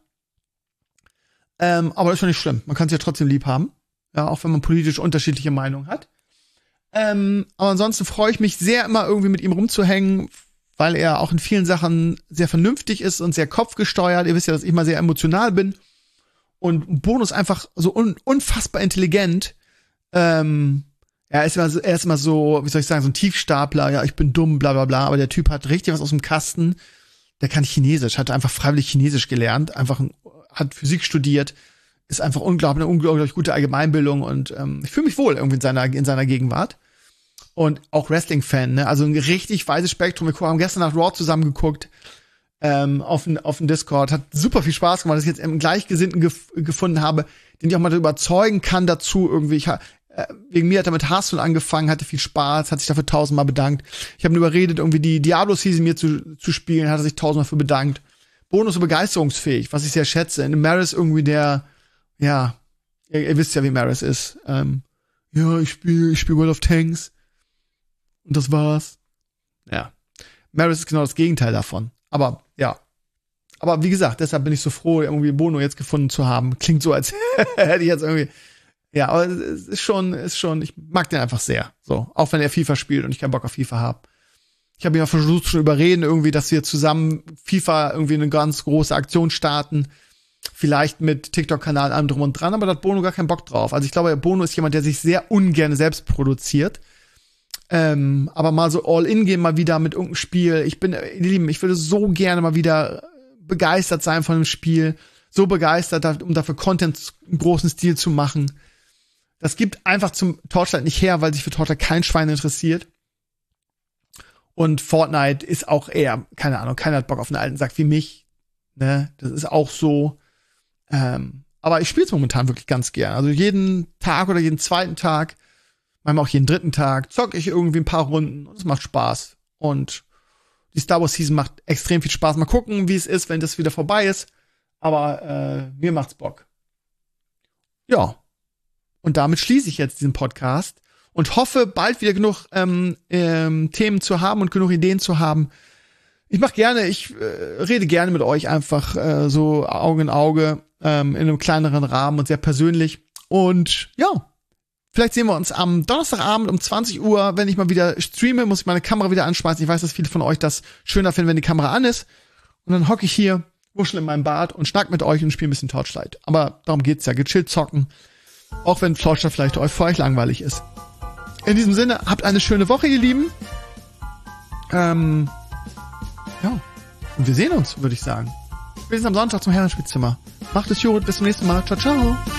ähm, aber das ist ja nicht schlimm. Man kann es ja trotzdem lieb haben, ja, auch wenn man politisch unterschiedliche Meinungen hat. Ähm, aber ansonsten freue ich mich sehr, immer irgendwie mit ihm rumzuhängen, weil er auch in vielen Sachen sehr vernünftig ist und sehr kopfgesteuert. Ihr wisst ja, dass ich mal sehr emotional bin. Und Bono ist einfach so un- unfassbar intelligent. Ähm, er ist, immer so, er ist immer so, wie soll ich sagen, so ein Tiefstapler. Ja, ich bin dumm, bla bla bla. Aber der Typ hat richtig was aus dem Kasten. Der kann Chinesisch, hat einfach freiwillig Chinesisch gelernt. Einfach hat Physik studiert. Ist einfach unglaublich, eine unglaublich gute Allgemeinbildung. Und ähm, ich fühle mich wohl irgendwie in seiner, in seiner Gegenwart. Und auch Wrestling-Fan, ne? Also ein richtig weites Spektrum. Wir haben gestern nach Raw zusammen geguckt, ähm, auf dem auf dem Discord. Hat super viel Spaß gemacht, dass ich jetzt einen Gleichgesinnten gef- gefunden habe, den ich auch mal überzeugen kann dazu irgendwie. Ich, äh, wegen mir hat er mit Hearthstone angefangen, hatte viel Spaß, hat sich dafür tausendmal bedankt. Ich habe ihn überredet, irgendwie die Diablo-Season mir zu, zu spielen, hat er sich tausendmal für bedankt. Bonus so begeisterungsfähig, was ich sehr schätze. In Maris irgendwie der, ja, ihr, ihr wisst ja, wie Maris ist. Ähm, ja, ich spiele ich spiel World of Tanks. Und das war's. Ja. Maris ist genau das Gegenteil davon. Aber, ja. Aber wie gesagt, deshalb bin ich so froh, irgendwie Bono jetzt gefunden zu haben. Klingt so, als hätte ich jetzt irgendwie. Ja, aber es ist schon, ist schon, ich mag den einfach sehr. So. Auch wenn er FIFA spielt und ich keinen Bock auf FIFA habe. Ich habe ihn ja versucht zu überreden, irgendwie, dass wir zusammen FIFA irgendwie eine ganz große Aktion starten. Vielleicht mit TikTok-Kanal, allem drum und dran, aber da hat Bono gar keinen Bock drauf. Also ich glaube, Bono ist jemand, der sich sehr ungern selbst produziert. Ähm, aber mal so all-in gehen, mal wieder mit irgendeinem Spiel. Ich bin, ihr Lieben, ich würde so gerne mal wieder begeistert sein von einem Spiel. So begeistert, um dafür Content im großen Stil zu machen. Das gibt einfach zum Torchlight nicht her, weil sich für Torchlight kein Schwein interessiert. Und Fortnite ist auch eher, keine Ahnung, keiner hat Bock auf einen alten Sack wie mich. Ne, das ist auch so. Ähm, aber ich spiele es momentan wirklich ganz gern. Also jeden Tag oder jeden zweiten Tag, manchmal auch jeden dritten Tag, zocke ich irgendwie ein paar Runden und es macht Spaß. Und die Star Wars Season macht extrem viel Spaß. Mal gucken, wie es ist, wenn das wieder vorbei ist. Aber äh, mir macht's Bock. Ja. Und damit schließe ich jetzt diesen Podcast und hoffe, bald wieder genug ähm, ähm, Themen zu haben und genug Ideen zu haben. Ich mache gerne, ich äh, rede gerne mit euch einfach äh, so Auge in Auge ähm, in einem kleineren Rahmen und sehr persönlich. Und ja, vielleicht sehen wir uns am Donnerstagabend um zwanzig Uhr, wenn ich mal wieder streame, muss ich meine Kamera wieder anschmeißen. Ich weiß, dass viele von euch das schöner finden, wenn die Kamera an ist. Und dann hocke ich hier, wuschel in meinem Bad und schnack mit euch und spiele ein bisschen Torchlight. Aber darum geht's ja, gechillt zocken. Auch wenn Torchlight vielleicht für euch langweilig ist. In diesem Sinne, habt eine schöne Woche, ihr Lieben. Ähm, ja. Und wir sehen uns, würde ich sagen. Wir sind am Sonntag zum Herrenspielzimmer. Macht es gut, bis zum nächsten Mal. Ciao, ciao.